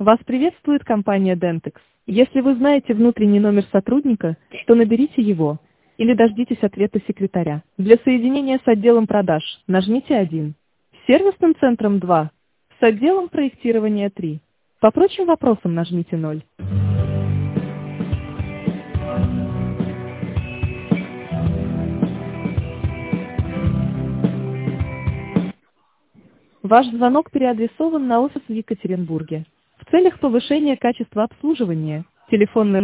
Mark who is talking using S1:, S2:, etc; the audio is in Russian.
S1: Вас приветствует компания Dentex. Если вы знаете внутренний номер сотрудника, то наберите его или дождитесь ответа секретаря. Для соединения с отделом продаж нажмите 1, с сервисным центром 2, с отделом проектирования 3. По прочим вопросам нажмите 0. Ваш звонок переадресован на офис в Екатеринбурге. В целях повышения качества обслуживания телефонный